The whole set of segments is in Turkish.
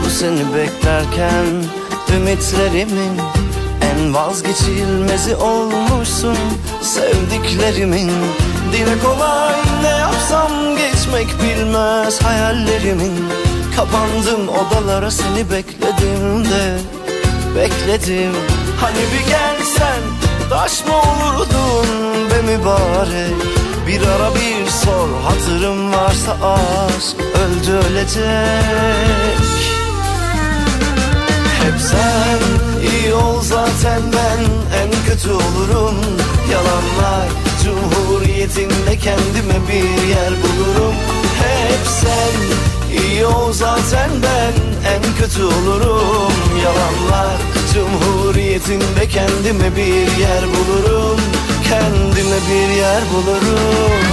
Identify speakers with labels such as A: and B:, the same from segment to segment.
A: doldu seni beklerken. Ümitlerimin en vazgeçilmezi olmuşsun. Sevdiklerimin dile kolay, ne yapsam geçmek bilmez hayallerimin. Kapandım odalara, seni bekledim de bekledim. Hani bir gelsen taş mı olurdun be mübarek? Bir ara bir sor, hatırım varsa aşk öldü ölecek. Hep sen iyi ol zaten, ben en kötü olurum. Yalanlar cumhuriyetinde kendime bir yer bulurum. Hep sen iyi ol zaten, ben en kötü olurum. Yalanlar cumhuriyetinde kendime bir yer bulurum. Kendime bir yer bulurum.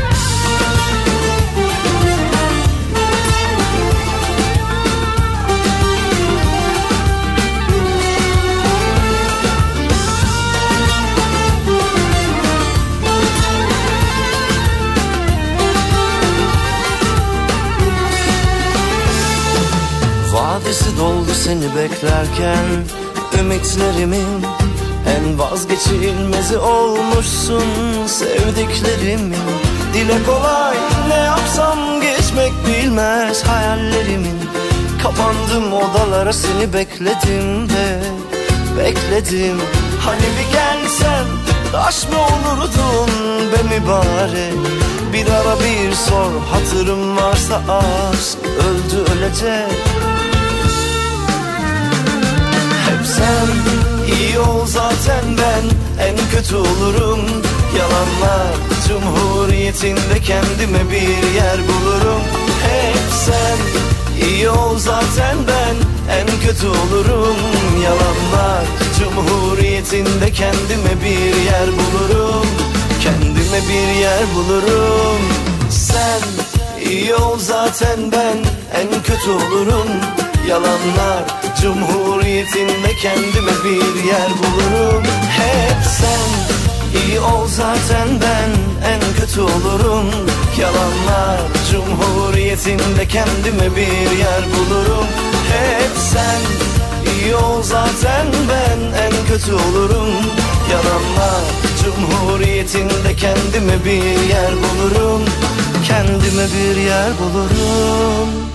A: Vadesi doldu seni beklerken. Ümitlerimin en vazgeçilmezi olmuşsun. Sevdiklerimin dile kolay, ne yapsam geçmek bilmez hayallerimin. Kapandım odalara, seni bekledim de bekledim. Hani bir gelsen taş mı olurdun be mübarek? Bir ara bir sor, hatırım varsa aşk öldü ölecek. Hep sen iyi ol zaten, ben en kötü olurum. Yalanlar cumhuriyetinde kendime bir yer bulurum. Hep sen iyi ol zaten, ben en kötü olurum. Yalanlar cumhuriyetinde kendime bir yer bulurum. Kendime bir yer bulurum. Sen iyi ol zaten, ben en kötü olurum. Yalanlar cumhuriyetinde kendime bir yer bulurum. Hep sen iyi ol zaten, ben en kötü olurum. Yalanlar cumhuriyetinde kendime bir yer bulurum. Hep sen iyi ol zaten, ben en kötü olurum. Yalanlar cumhuriyetinde kendime bir yer bulurum. Kendime bir yer bulurum.